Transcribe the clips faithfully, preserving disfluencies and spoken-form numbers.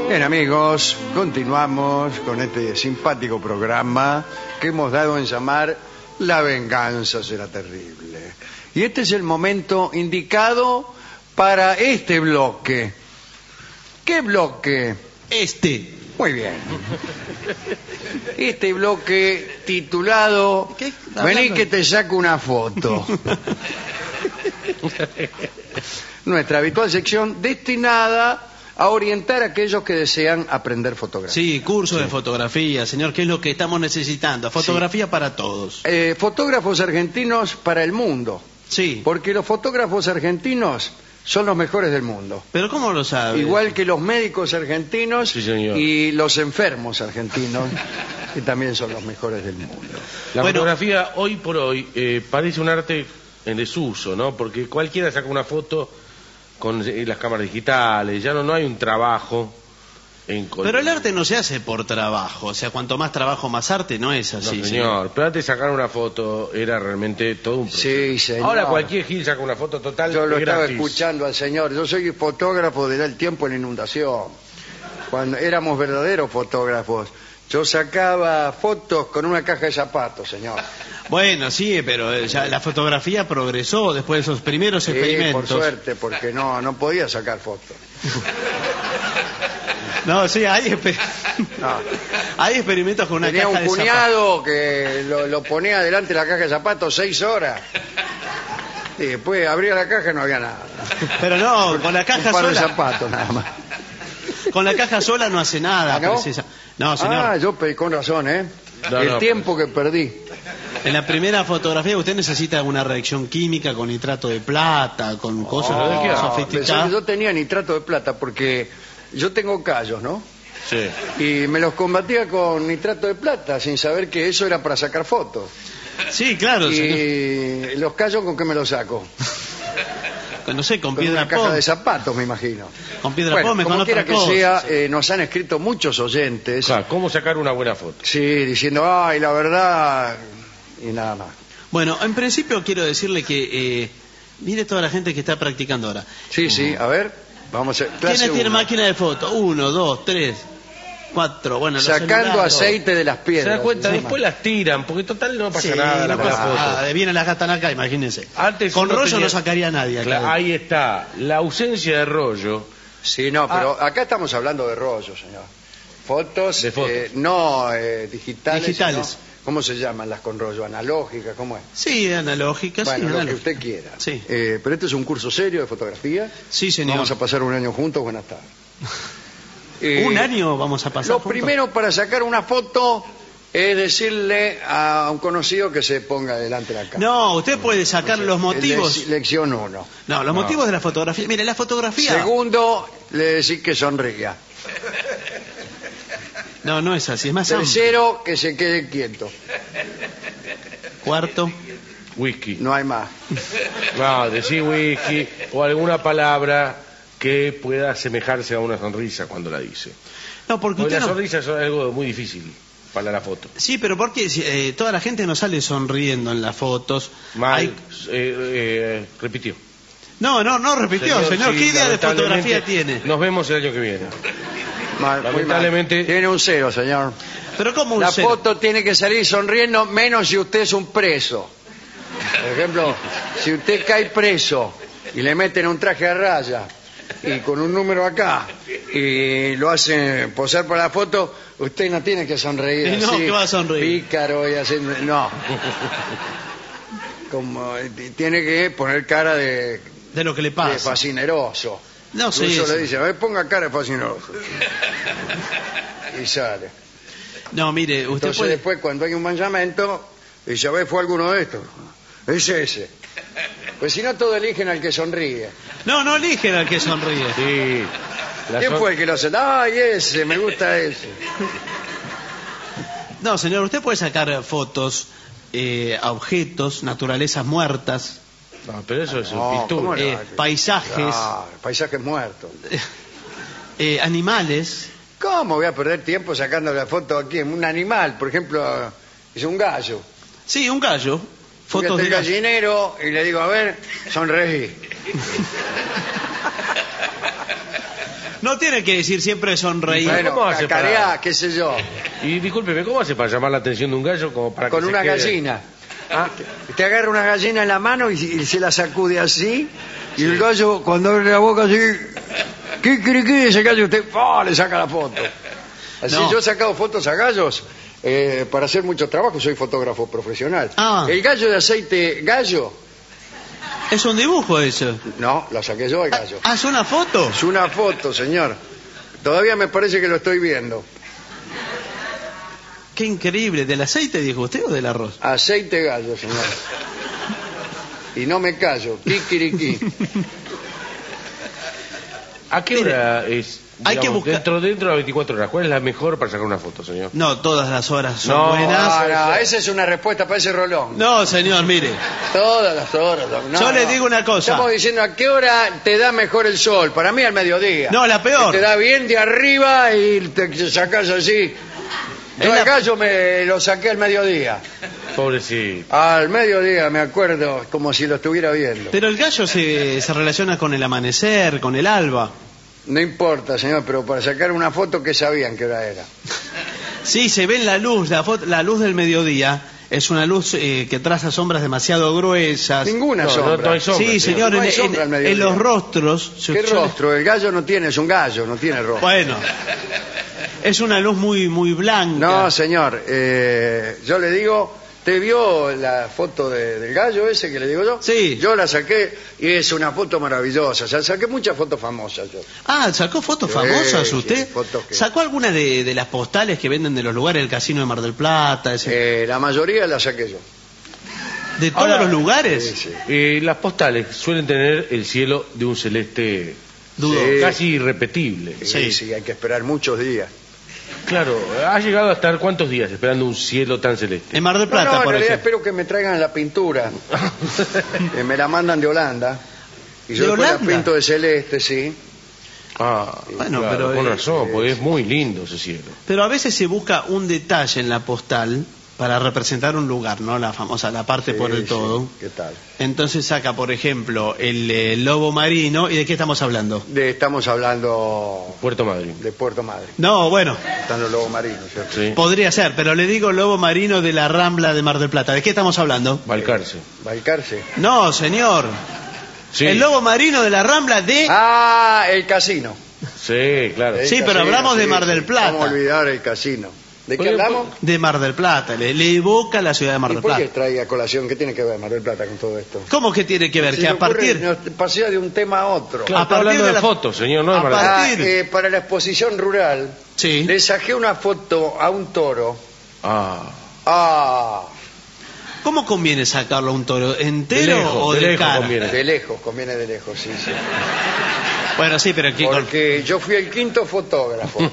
Bien, amigos, continuamos con este simpático programa que hemos dado en llamar La venganza será terrible. Y este es el momento indicado para este bloque. ¿Qué bloque? Este. Muy bien. Este bloque titulado ¿Qué? Vení que te saco una foto. Nuestra habitual sección destinada a orientar a aquellos que desean aprender fotografía. Sí, curso sí. de fotografía, señor, ¿qué es lo que estamos necesitando? Fotografía sí. para todos. Eh, fotógrafos argentinos para el mundo. Sí. Porque los fotógrafos argentinos son los mejores del mundo. ¿Pero cómo lo sabe? Igual que los médicos argentinos sí, señor. Y los enfermos argentinos, que también son los mejores del mundo. La bueno, fotografía hoy por hoy eh, parece un arte en desuso, ¿no? Porque cualquiera saca una foto con las cámaras digitales, ya no, no hay un trabajo en... Pero el arte no se hace por trabajo, o sea, cuanto más trabajo, más arte, no es así. No, señor, señor. Pero antes sacar una foto era realmente todo un proceso. Sí, señor. Ahora cualquier gil saca una foto total. Yo lo estaba gratis. escuchando al señor, yo soy fotógrafo del tiempo en la inundación, cuando éramos verdaderos fotógrafos. Yo sacaba fotos con una caja de zapatos, señor. Bueno, sí, pero ya la fotografía progresó después de esos primeros Sí, experimentos. por suerte, porque no, no podía sacar fotos. No, sí, hay, exper... No. hay experimentos con una Tenía caja un de cuñado que lo, lo ponía delante de la caja de zapatos seis horas. Y después abría la caja y no había nada. Pero no, con la caja un par sola. de zapatos nada más. Con la caja sola no hace nada. ¿Ah, no? Precisa. No, señor. Ah, yo pedí con razón, ¿eh? No, El no, tiempo que perdí. En la primera fotografía usted necesita una reacción química con nitrato de plata, con cosas Oh, ¿de qué? sofisticadas. Yo tenía nitrato de plata porque yo tengo callos, ¿no? Sí. Y me los combatía con nitrato de plata sin saber que eso era para sacar fotos. Sí, claro, Y señor. los callos, ¿con qué me los saco? No sé, con Con piedra una caja pom. de zapatos, me imagino. Con piedra Bueno, pome, con como quiera otra que cosa. sea, eh, nos han escrito muchos oyentes. O sea, ¿cómo sacar una buena foto? Sí, diciendo, ay, la verdad, y nada más. Bueno, en principio quiero decirle que eh, mire toda la gente que está practicando ahora. Sí, sí, a ver, vamos a hacer clase ¿Quiénes tienen uno. máquina de foto? Uno, dos, tres, cuatro. Bueno, los Sacando celulares. aceite de las ¿Se piedras. da cuenta? Sí. Después las tiran, porque total no pasa Sí, nada. no la pasa foto. nada. Vienen las gastan acá, imagínense. Antes Con uno rollo tenía- no sacaría a nadie acá. Cla- Ahí está, la ausencia de rollo. Sí, no, pero acá estamos hablando de rollos, señor. Fotos, De fotos. eh, no eh, digitales. Digitales. Sino, ¿cómo se llaman las con rollo? ¿Analógicas? ¿Cómo es? Sí, analógica, Bueno, sí, lo que analógica. usted quiera. Sí. Eh, pero este es un curso serio de fotografía. Sí, señor. Vamos a pasar un año juntos. Buenas tardes. Eh, Un año vamos a pasar Lo juntos. primero para sacar una foto es decirle a un conocido que se ponga delante de la cámara. No, usted puede sacar los motivos. Le- Lección uno. No, los No. motivos de la fotografía. Mire, la fotografía. Segundo, le decís que sonría. No, no es así, es más amplio. Tercero, que se quede quieto. Cuarto. Whisky. No hay más. No, decir whisky o alguna palabra que pueda asemejarse a una sonrisa cuando la dice. No, porque Porque usted la no. sonrisa es algo muy difícil para la foto. Sí, pero porque eh, toda la gente no sale sonriendo en las fotos. Mal, Hay- eh, eh, repitió. No, no, no repitió, señor. sí, ¿Qué idea de lamentablemente, fotografía tiene? Nos vemos el año que viene. Mal, muy Lamentablemente- mal. Tiene un cero, señor. Pero como un La cero. foto tiene que salir sonriendo, menos si usted es un preso. Por ejemplo, si usted cae preso y le meten un traje a raya y con un número acá y lo hacen posar para la foto, usted no tiene que sonreír Y no, así, ¿qué va a sonreír? pícaro y haciendo... No. Como eh, tiene que poner cara de, De lo que le de pasa. fascineroso. No sé. Incluso sí. le dice, a ver, ponga cara de fascineroso. Y sale. No, mire, usted Entonces puede. después cuando hay un manchamiento, dice, a ver, fue alguno de estos. Es ese. Pues si no, todos eligen al que sonríe. No, no eligen al que sonríe. Sí. La ¿Quién son- fue el que lo hace? Ay, ese, me gusta ese. No, señor, usted puede sacar fotos eh, a objetos, naturalezas muertas, No, pero eso es No, pintura. ¿cómo no? eh, paisajes, Ah, paisajes muertos. eh, animales. ¿Cómo voy a perder tiempo sacando la foto aquí en un animal? Por ejemplo, es un gallo. Sí, un gallo. Fui Fotos hasta de el gallo. gallinero y le digo, a ver, sonreí. No tiene que decir siempre sonreír. Bueno, ¿Cómo hace para- cacareá, qué sé yo, Y discúlpeme, ¿cómo hace para llamar la atención de un gallo como para con que se una quede? gallina. Ah, te agarra una gallina en la mano y, y se la sacude así, y el gallo cuando abre la boca así, ¿qué quiere que ese gallo? Usted ¡oh! Le saca la foto. Así No. yo he sacado fotos a gallos eh, para hacer mucho trabajo, soy fotógrafo profesional. Ah. El gallo de aceite gallo, Es un dibujo eso. no, lo saqué yo el gallo. Ah, ¿es una foto? Es una foto, señor. Todavía me parece que lo estoy viendo. Qué increíble. ¿Del aceite dijo usted o del arroz? Aceite gallo, señor. Y no me callo. Kikiriki. ¿A qué Mire, hora es? hay que digamos, buscar- Dentro, dentro de las veinticuatro horas, ¿cuál es la mejor para sacar una foto, señor? No, todas las horas son No, buenas. Ah, no, esa es una respuesta para ese rolón. No, señor, mire. Todas las horas. no, Yo le no. digo una cosa. Estamos diciendo a qué hora te da mejor el sol. Para mí al mediodía. No, la peor. Que te da bien de arriba y te sacas así. Yo Es al la- gallo me lo saqué al mediodía. Pobrecito. Al mediodía me acuerdo como si lo estuviera viendo. Pero el gallo se, se relaciona con el amanecer, con el alba. No importa, señor, pero para sacar una foto, ¿qué sabían que hora era? Sí, se ve en la luz, la, fo- la luz del mediodía. Es una luz eh, que traza sombras demasiado gruesas. Ninguna No, sombra. no, no hay sombra. Sí, señor, No en, hay en- sombra al mediodía. en los rostros. si ¿Qué usted- rostro? El gallo no tiene, es un gallo, no tiene rostro. Bueno, es una luz muy muy blanca. No, señor, eh, yo le digo, ¿te vio la foto de- del gallo ese que le digo yo? Sí. Yo la saqué y es una foto maravillosa. O sea, saqué muchas fotos famosas yo. Ah, ¿sacó fotos Sí, famosas sí, usted? fotos que- ¿Sacó alguna de, de las postales que venden de los lugares del Casino de Mar del Plata? ese- Eh, la mayoría la saqué yo. ¿De todos ahora- los lugares? Sí, sí. Eh, las postales suelen tener el cielo de un celeste Dudo. Sí. casi irrepetible. Sí, Sí. sí, hay que esperar muchos días. Claro, ¿ha llegado a estar cuántos días esperando un cielo tan celeste? En Mar del No, Plata, no, en por realidad ejemplo. espero que me traigan la pintura. Eh, me la mandan de Holanda. Y yo ¿De después la Holanda? pinto de celeste, sí. Ah, Bueno, claro, pero con es- razón, porque es muy lindo ese cielo. Pero a veces se busca un detalle en la postal para representar un lugar, ¿no? La famosa, la parte por el Sí, todo. sí. ¿Qué tal? Entonces saca, por ejemplo, el eh, lobo marino. ¿Y de qué estamos hablando? De, estamos hablando Puerto Madryn. de Puerto Madryn. No, bueno, Están los lobos marinos, ¿cierto? Sí. podría ser, pero le digo lobo marino de la Rambla de Mar del Plata. ¿De qué estamos hablando? Balcarce. Balcarce. No, señor. Sí. El lobo marino de la Rambla de... Ah, el casino. Sí, claro. El Sí, pero casino, hablamos de sí, Mar del sí. Plata. ¿Cómo olvidar el casino? ¿De qué Oye, hablamos? De Mar del Plata. Le, le evoca la ciudad de Mar ¿Y del por qué Plata. trae a colación? ¿Qué tiene que ver Mar del Plata con todo esto? ¿Cómo que tiene que ver? Se que me a ocurre, partir... nos pasea de un tema a otro. Claro, a está partir hablando de de, la- fotos, señor, no de a Mar del Ah, partir- eh, para la exposición rural Sí. le saqué una foto a un toro. Ah, Ah, ¿Cómo conviene sacarlo a un toro? ¿Entero De lejos, o de de, lejos cara? conviene. de lejos, conviene de lejos, sí, sí. Bueno, sí, pero aquí con- Porque yo fui el quinto fotógrafo.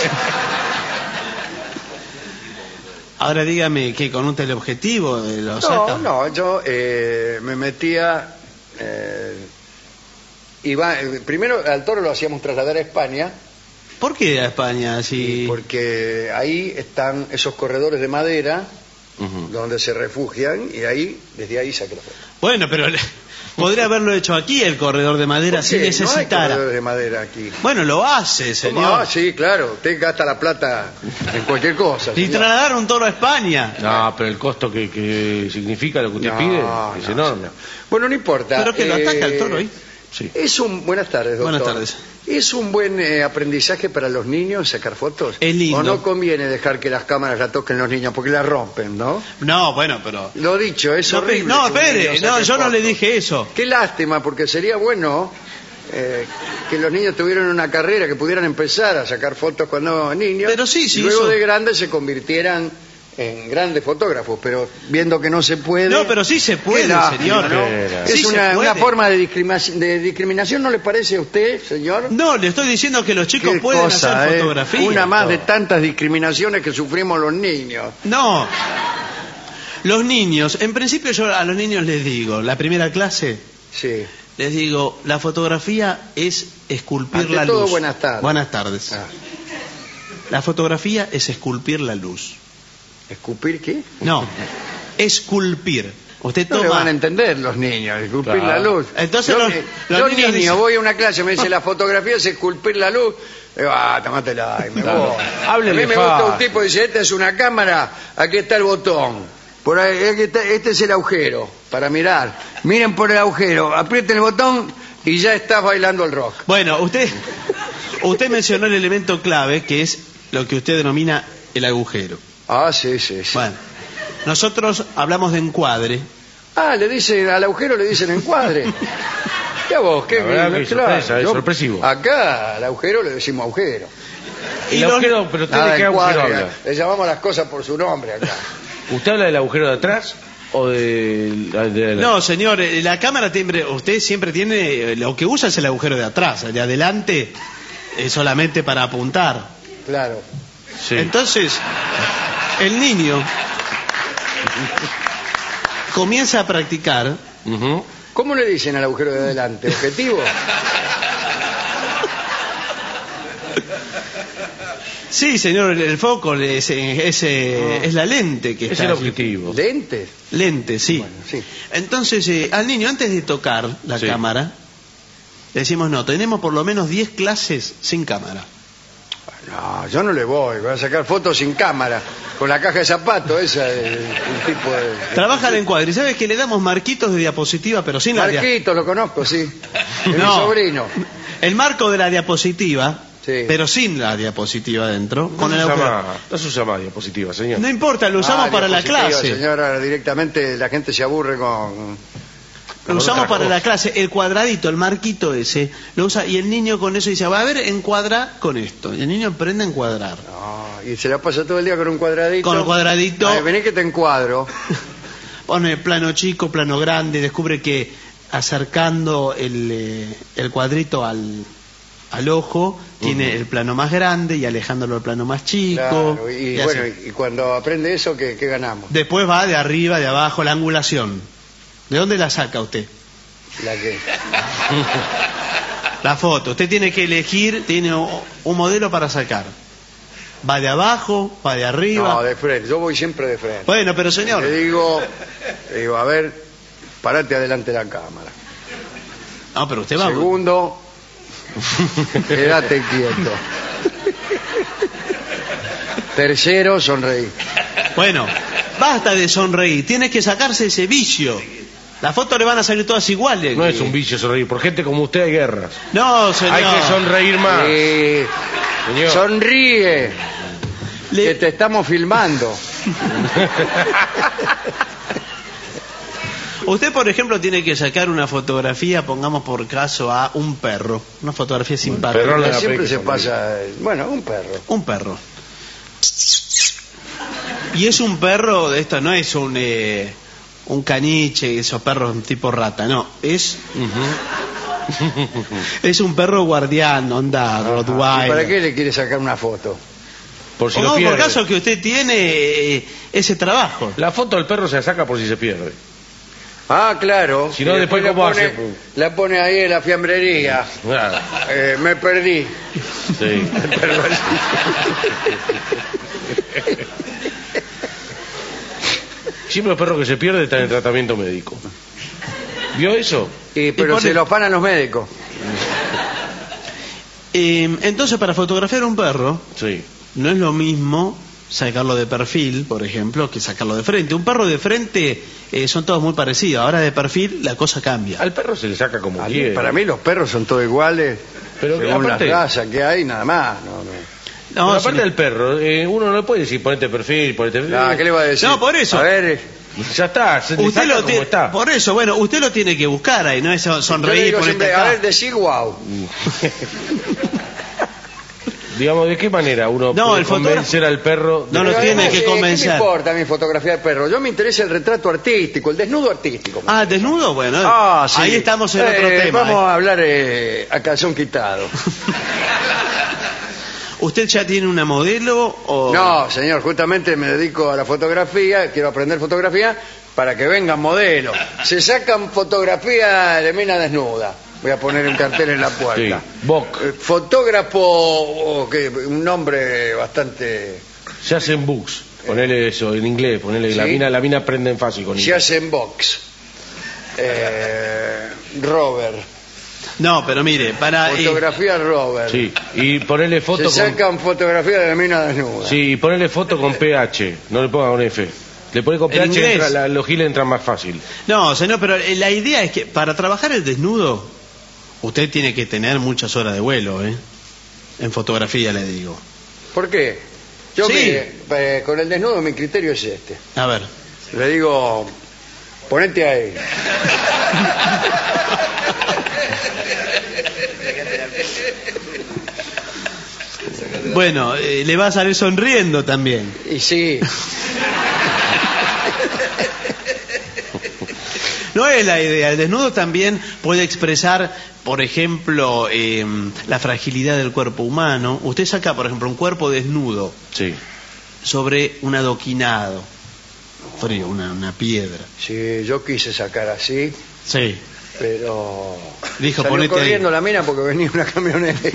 ahora dígame que con un teleobjetivo eh, lo saca. No, no, yo eh, me metía. eh, iba, eh, primero al toro lo hacíamos trasladar a España, ¿Por qué a España? Si... porque ahí están esos corredores de madera ujú. donde se refugian y ahí, desde ahí saqué la foto. Bueno, pero le- podría haberlo hecho aquí el corredor de madera ¿Por si qué? No hay necesitara. corredores de madera aquí. Bueno, lo hace, ¿Cómo? señor. Ah, sí, claro, usted gasta la plata en cualquier cosa. Y señor. trasladar un toro a España. No, pero el costo que, que significa lo que usted No, pide no, es enorme. señor. Bueno, no importa. Pero que lo eh, ataca el toro ahí. Sí. Es un buenas tardes, doctor. Buenas tardes. ¿Es un buen eh, aprendizaje para los niños sacar fotos? Es lindo. ¿O no conviene dejar que las cámaras la toquen los niños porque la rompen, no? No, bueno, pero... Lo dicho, es No, horrible. no, que un espere, niño no, saque yo no le fotos. dije eso. Qué lástima, porque sería bueno eh, que los niños tuvieran una carrera, que pudieran empezar a sacar fotos cuando niños. Pero sí, sí, y luego eso- de grandes se convirtieran en grandes fotógrafos, pero viendo que no se puede. No, pero sí se puede, qué lástima, señor. ¿no? Espera. Es Sí se una, puede. una forma de discriminación, de discriminación, ¿no le parece a usted, señor? No, le estoy diciendo que los chicos Qué pueden cosa, hacer ¿eh? fotografía. Una más de tantas discriminaciones que sufrimos los niños. No. Los niños, en principio yo a los niños les digo, la primera clase, Sí. les digo, la fotografía es esculpir Ante la todo, luz. buenas tardes. Buenas tardes. Ah, La fotografía es esculpir la luz. ¿Escupir qué? No, esculpir. Usted No toma... le van a entender los niños, esculpir Claro. la luz. Entonces yo, los- ni- los yo niños niño, dicen- voy a una clase, me dice la fotografía es esculpir la luz. Digo, ah, tomátela y me Claro. voy. Háblele a mí me gusta un fácil. tipo que dice, esta es una cámara, aquí está el botón. Por ahí, aquí está- este es el agujero para mirar. Miren por el agujero, aprieten el botón y ya estás bailando el rock. Bueno, usted, usted mencionó el elemento clave, que es lo que usted denomina el agujero. Ah, sí, sí, sí. Bueno, nosotros hablamos de encuadre. Ah, le dicen, al agujero le dicen encuadre. ¿Qué a vos? ¿Qué La verdad bien, que claro. sorpresa, es Yo- sorpresivo. Acá al agujero le decimos agujero. El los- agujero, pero usted Nada de qué de agujero encuadre, habla. le llamamos las cosas por su nombre acá. ¿Usted habla del agujero de atrás o de, de la... No, señor, eh, la cámara tiene, usted siempre tiene, eh, lo que usa es el agujero de atrás, el de adelante es solamente para apuntar. Claro. Sí. Entonces, el niño comienza a practicar. Ujú. ¿Cómo le dicen al agujero de adelante? ¿Objetivo? Sí, señor, el foco es, es, eh, es la lente que Es está el allí. objetivo. ¿Lentes? Lente, sí. Bueno, sí. Entonces, eh, al niño, antes de tocar la Sí. cámara, le decimos, no, tenemos por lo menos diez clases sin cámara. No, yo no le voy. Voy a sacar fotos sin cámara. Con la caja de zapatos, esa es el, el tipo de... Trabaja el encuadre. ¿Y sabes que le damos marquitos de diapositiva, pero sin la dia- Marquito, lo conozco, sí. Es mi No. sobrino. El marco de la diapositiva, Sí. pero sin la diapositiva dentro, No con se el usa agujero. más, no se usa más diapositiva, señor. No importa, lo usamos Ah, para la diapositiva, clase. Señora, directamente la gente se aburre con... Lo usamos otra para cosa. la clase. El cuadradito, el marquito ese, lo usa y el niño con eso dice, va a ver, encuadra con esto. Y el niño aprende a encuadrar. No, y se la pasa todo el día con un cuadradito. Con el cuadradito. Ay, vení que te encuadro. Pone plano chico, plano grande, descubre que acercando el, eh, el cuadrito al, al ojo, tiene el plano más grande y alejándolo al plano más chico. Claro, y, y así. bueno, y cuando aprende eso, ¿qué, qué ganamos? Después va de arriba, de abajo, la angulación. ¿De dónde la saca usted? La que... La foto. Usted tiene que elegir, tiene o- un modelo para sacar. Va de abajo, va de arriba. No, de frente. Yo voy siempre de frente. Bueno, pero señor, Le digo, le digo, a ver, parate adelante de la cámara. no, pero usted va. Segundo, quédate quieto. Tercero, sonreí. Bueno, basta de sonreír, tiene que sacarse ese vicio. Las fotos le van a salir todas iguales. No es un vicio sonreír. Por gente como usted hay guerras. No, señor. Hay que sonreír más. Eh, Señor. sonríe, Le- que te estamos filmando. Usted, por ejemplo, tiene que sacar una fotografía, pongamos por caso a un perro. Una fotografía simpática. perro le da Siempre pe- se que pasa, eh, bueno, un perro. Un perro. Y es un perro, de esto no es un eh, un caniche, esos perros tipo rata, no, es es un perro guardián, onda ¿Y Rottweiler. para qué le quiere sacar una foto? Por si O lo no, por pierde. caso que usted tiene eh, ese trabajo. La foto del perro se la saca por si se pierde. Ah, claro. Si no, Y después, la ¿cómo pone, hace? La pone ahí en la fiambrería. Nada. Eh, me perdí. Sí. Siempre los perros que se pierden están en tratamiento médico. ¿Vio eso? Y, pero pone- se lo afanan los médicos. Eh, entonces, para fotografiar un perro, Sí. no es lo mismo sacarlo de perfil, por ejemplo, que sacarlo de frente. Un perro de frente eh, son todos muy parecidos. Ahora de perfil la cosa cambia. Al perro se le saca como A mí- quiere. para mí los perros son todos iguales. Pero según aparte- la raza que hay, nada más. No, no. No, Pero aparte señor. del perro, eh, uno no le puede decir ponete perfil, ponete... Ah, ¿qué le va a decir? No, por eso. A ver, Ya está, se le Usted saca lo como tiene, está. por eso, bueno, usted lo tiene que buscar ahí, no es yo le sonreír digo por siempre, a ver, decí wow. Digamos, ¿de qué manera uno No, puede el fotógrafo- convencer al perro? de No lo que- tiene además, que eh, ¿qué convencer. me importa mi fotografía de perro? Yo me interesa el retrato artístico, el desnudo artístico. Ah, desnudo, bueno, Ah, sí. ahí estamos en otro Eh, tema. Vamos eh. a hablar eh, a calzón quitado. ¿Usted ya tiene una modelo o...? No, señor, justamente me dedico a la fotografía, quiero aprender fotografía para que vengan modelos. Se sacan fotografías de mina desnuda. Voy a poner un cartel en la Sí, puerta. Boc. Eh, Fotógrafo, oh, que- un nombre bastante... Se hacen bugs. Ponele eso, en inglés, ponele que la ¿Sí? mina, la mina prenden fácil con Se inglés. hacen box. Eh, Robert. No, pero mire, para... eh, Fotografía Robert. Sí, y ponele foto Se con... sacan fotografías de la mina desnuda. Sí, y ponele foto con P H, no le ponga con F. Le pone con P En H, inglés. entra, la- los giles entran más fácil. No, señor, pero eh, la idea es que para trabajar el desnudo, usted tiene que tener muchas horas de vuelo, ¿eh? En fotografía, le digo. ¿Por qué? Yo, Sí. mire, eh, con el desnudo mi criterio es este. A ver. Le digo, ponete ahí. Bueno, eh, le va a salir sonriendo también. Y sí, No es la idea. El desnudo también puede expresar, por ejemplo, eh, la fragilidad del cuerpo humano. Usted saca, por ejemplo, un cuerpo desnudo Sí. sobre un adoquinado. Frío, una, una piedra. sí, yo quise sacar así, Sí. pero Dijo, salió ponete ahí. corriendo la mina porque venía una camioneta. Sí.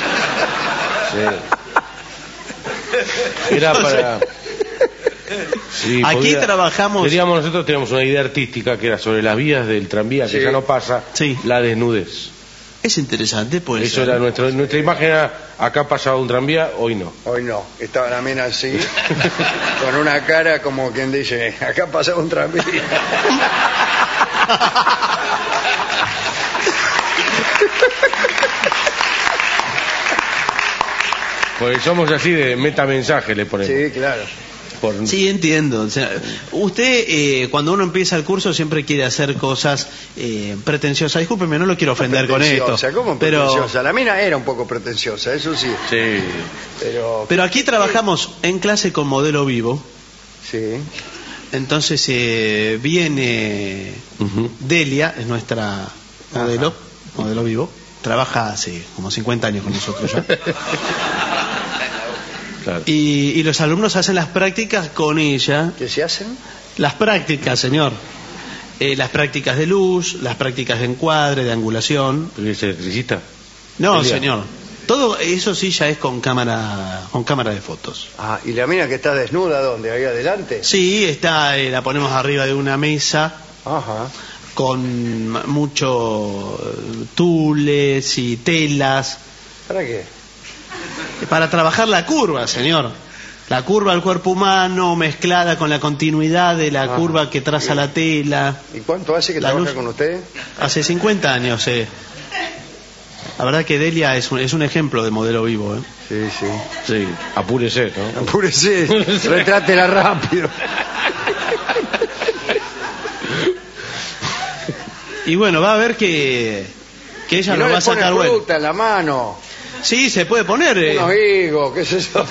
Era para... Sí, Aquí podría- trabajamos- Queríamos, nosotros teníamos una idea artística que era sobre las vías del tranvía, que Sí. ya no pasa, Sí. la desnudez. Es interesante, pues. Eso era nuestro, nuestra imagen, era, acá pasaba un tranvía, hoy no. Hoy no, estaba la mina así, con una cara como quien dice, acá pasaba un tranvía. Porque somos así de metamensaje, le ponemos. Sí, claro. Por- Sí, entiendo. O sea, usted, eh, cuando uno empieza el curso, siempre quiere hacer cosas eh, pretenciosas. Discúlpeme, no lo quiero ofender con esto. Pretenciosa, ¿cómo Pero, pretenciosa? La mina era un poco pretenciosa, eso sí. Sí. Pero, pero aquí trabajamos en clase con modelo vivo. sí. Entonces eh, viene Ujú. Delia, es nuestra modelo, modelo vivo. Trabaja hace como cincuenta años con nosotros ya. Claro. Y, y los alumnos hacen las prácticas con ella. ¿Qué se hacen? Las prácticas, señor. Eh, las prácticas de luz, las prácticas de encuadre, de angulación. ¿Pero es electricista? No, Delia. señor. Todo eso sí ya es con cámara, con cámara de fotos. Ah, ¿y la mina que está desnuda dónde? ¿Ahí adelante? Sí, está, eh, la ponemos arriba de una mesa Ajá. con mucho eh, tules y telas ¿Para qué? para trabajar la curva, señor. La curva del cuerpo humano mezclada con la continuidad de la Ajá. curva que traza la tela. ¿Y cuánto hace que La trabaja luz- con usted? Hace cincuenta años, eh. La verdad que Delia es un, es un ejemplo de modelo vivo, ¿eh? Sí, sí. Sí, apúrese, ¿no? Apúrese, retrátela rápido. Y bueno, va a ver que, que ella Y no nos le va a pone sacar bueno. fruta en la mano, Sí, se puede poner. eh. unos higos, qué sé yo.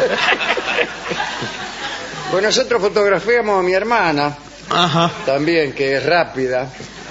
Pues nosotros fotografiamos a mi hermana, Ajá. también, que es rápida.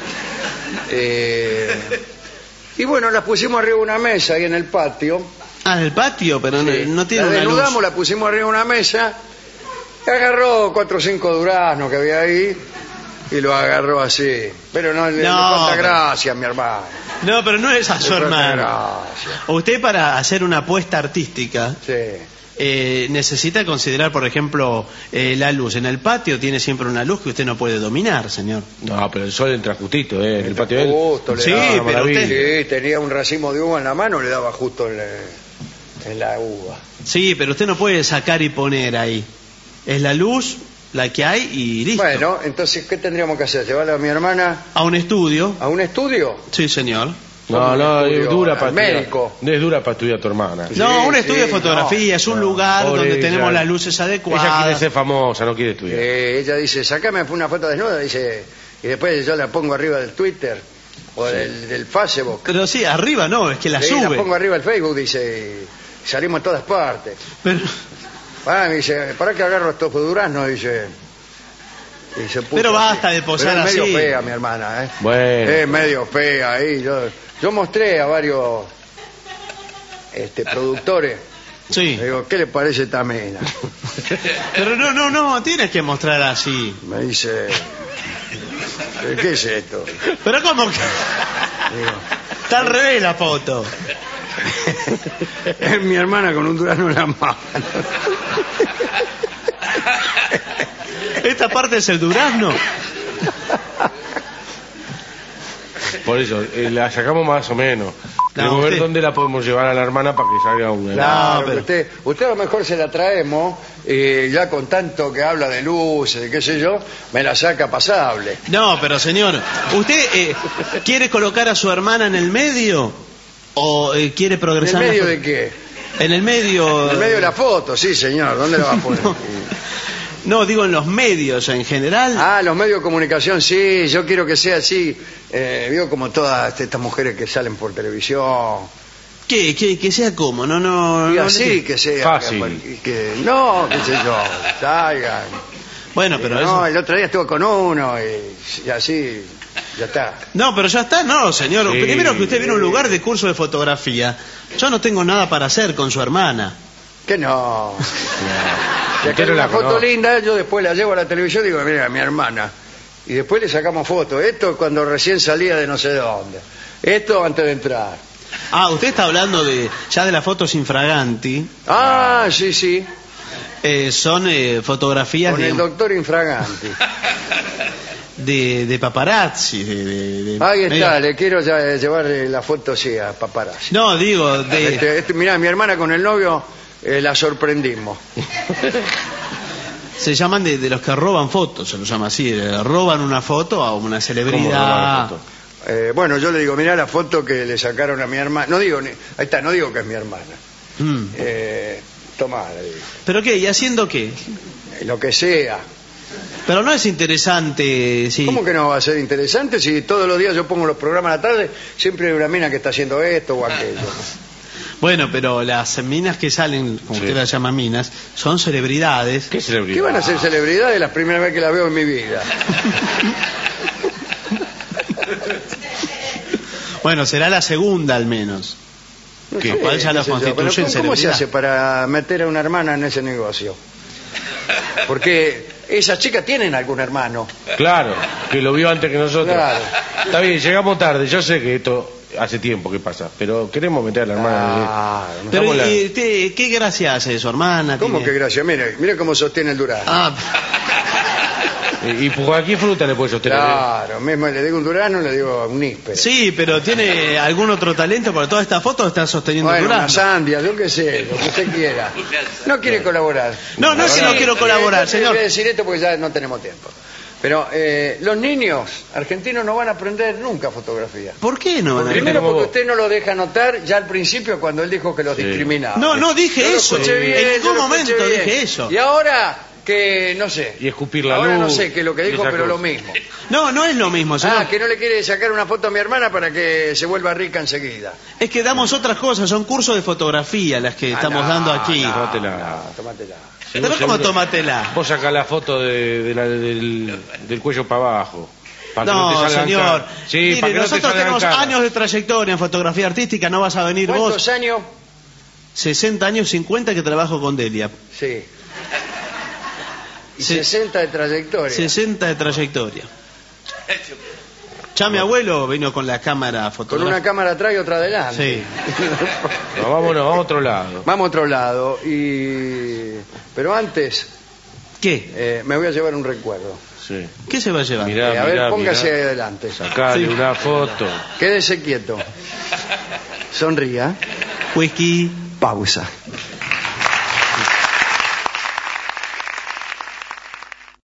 Eh, y bueno, las pusimos arriba de una mesa ahí en el patio. Ah, en el patio, pero no, Sí. no tiene la una desnudamos, luz. la pusimos arriba de una mesa, y agarró cuatro o cinco duraznos que había ahí y lo agarró así. Pero no, le, le No, falta pero- gracia a mi hermano. No, pero no es a su Le falta hermano. gracia. Usted, para hacer una apuesta artística, Sí. eh, necesita considerar, por ejemplo, eh, la luz. En el patio tiene siempre una luz que usted no puede dominar, señor. No, pero el sol entra justito, ¿eh? En el patio de él. Justo, le Sí, daba pero maravilla. usted- Sí, tenía un racimo de uva en la mano, le daba justo en la, en la uva. Sí, pero usted no puede sacar y poner ahí. Es la luz, la que hay y listo. Bueno, entonces, ¿qué tendríamos que hacer? ¿Llevarla a mi hermana A un estudio. a un estudio? Sí, señor. No, no, estudio es dura al para estudiar. médico. Es dura para estudiar a tu hermana. Sí, No, un estudio sí, de fotografía, no, es un no, lugar pobre donde ella. tenemos las luces Ella quiere adecuadas. ser famosa, no quiere estudiar. Eh, ella dice, sacame una foto desnuda, dice, y después yo la pongo arriba del Twitter o del, del Facebook. Pero sí, arriba no, es que la Sí, sube. la pongo arriba del Facebook, dice, y salimos en todas partes. Pero, Ah, me dice, ¿para qué agarro estos duraznos? Dice, y se puso Pero así. basta de posar Pero es medio así. fea mi hermana, ¿eh? Bueno. Es medio fea ahí. Yo, yo mostré a varios este, productores. sí. Le digo, ¿qué le parece esta mena? Pero no, no, no, tienes que mostrar así. Me dice, ¿qué es esto? Pero ¿cómo que? Digo, Está al revés la foto. es mi hermana con un durazno en la mano. Esta parte es el durazno. Por eso, eh, la sacamos más o menos. Queremos usted- ver dónde la podemos llevar a la hermana para que salga una. Claro, No, pero- usted, usted a lo mejor se la traemos, y ya con tanto que habla de luces, de qué sé yo, me la saca pasable. No, pero señor, ¿usted eh, quiere colocar a su hermana en el medio o eh, quiere ¿En progresar? el medio en la de fo- qué? En el medio. En el medio de la foto, sí, señor. ¿Dónde la va a poner? No, digo en los medios en general. Ah, los medios de comunicación, sí, yo quiero que sea así. Eh, veo como todas estas mujeres que salen por televisión. ¿Qué? ¿Qué? Que sea como, no, no. Y no así que sea. Fácil. Que, que- no, qué sé yo, salgan. Bueno, pero no, eso. el otro día estuve con uno y, y así, ya está. No, pero ya está, no, señor. Sí. Primero que usted viene a un lugar de curso de fotografía. Yo no tengo nada para hacer con su hermana. Que no. Si Usted acá hay no la una foto conoce. linda, yo después la llevo a la televisión y digo, mira, mi hermana. Y después le sacamos fotos. Esto cuando recién salía de no sé dónde. Esto antes de entrar. Ah, usted está hablando de ya de las fotos infraganti. Ah, sí, sí. Eh, son eh, fotografías Con el de, doctor Infraganti. de, de paparazzi. De, de- de- Ahí está, medio- le quiero ya- llevarle la foto sí a paparazzi. No, digo, de, Este, este, mirá, mi hermana con el novio eh, la sorprendimos. se llaman de, de los que roban fotos, se los llama así. eh, roban una foto a una ¿Cómo robar celebridad. foto? Eh, bueno, yo le digo, mirá la foto que le sacaron a mi hermana. No digo, ni- ahí está, no digo que es mi hermana. Mm. Eh, tomá, le digo. ¿Pero qué? ¿Y haciendo qué? Eh, lo que sea. Pero no es interesante, sí. ¿Cómo que no va a ser interesante si todos los días yo pongo los programas a la tarde, siempre hay una mina que está haciendo esto o aquello? Bueno, pero las minas que salen, como Sí. usted las llama minas, son celebridades. ¿Qué celebridad? ¿Qué van a ser celebridades la primera vez que la veo en mi vida? Bueno, será la segunda al menos. No Que sé, cuál ya qué la sé yo, pero constituye en ¿cómo, ¿Cómo se celebridad? hace para meter a una hermana en ese negocio? Porque esas chicas tienen algún hermano. Claro, que lo vio antes que nosotros. Claro. Está bien, llegamos tarde. Yo sé que esto hace tiempo que pasa, pero queremos meter a la hermana. Ah, no. Pero, Estamos la- ¿y usted qué gracia hace su hermana? ¿Cómo tiene- que gracia? Mire, mire cómo sostiene el durazno. Ah, Y, y por cualquier fruta le puede sostener. Claro, mismo le digo un durazno, le digo un níspero. sí, pero ¿tiene algún otro talento? Porque toda esta foto está sosteniendo Bueno, el una durazno. sandia, yo qué sé, lo que usted quiera. No quiere colaborar. No, no es que no Sí, quiero colaborar, eh, señor. Voy a decir esto porque ya no tenemos tiempo. Pero eh, los niños argentinos no van a aprender nunca fotografía. ¿Por qué no van a Porque Primero como porque vos. usted no lo deja notar ya al principio cuando él dijo que los Sí. discriminaba. No, no dije Yo lo eso. escuché bien, En yo ningún lo escuché momento bien. dije eso. Y ahora que no sé. Y escupir la ahora luz. no sé qué es lo que y dijo, esa pero cosa. lo mismo. No, no es lo mismo, señor. Ah, que no le quiere sacar una foto a mi hermana para que se vuelva rica enseguida. Es que damos otras cosas, son cursos de fotografía las que estamos Ah, no, dando aquí. no, Tómatela. no, tómatela. Pero Seguro- ¿cómo seguro- tómatela? Vos sacás la foto de, de la- del, del cuello para abajo. Pa' que No, te salgan señor. car- Sí, Mire, para que no te nosotros salgan tenemos caras. años de trayectoria en fotografía artística, no vas a venir ¿Cuántos vos. años? sesenta años, cincuenta que trabajo con Delia. Sí. Y Sí. sesenta de trayectoria. sesenta de trayectoria. Ya mi abuelo vino con la cámara Con fotográfica. una cámara atrás y otra adelante. Sí. No, vámonos, vamos a otro lado. Vamos a otro lado. Y... Pero antes, ¿Qué? eh, me voy a llevar un recuerdo. Sí. ¿Qué se va a llevar? Mirá, Eh, a ver, mirá, póngase mirá. ahí adelante. Sacale Sí. una foto. Quédese quieto. Sonría. Whisky. Pausa.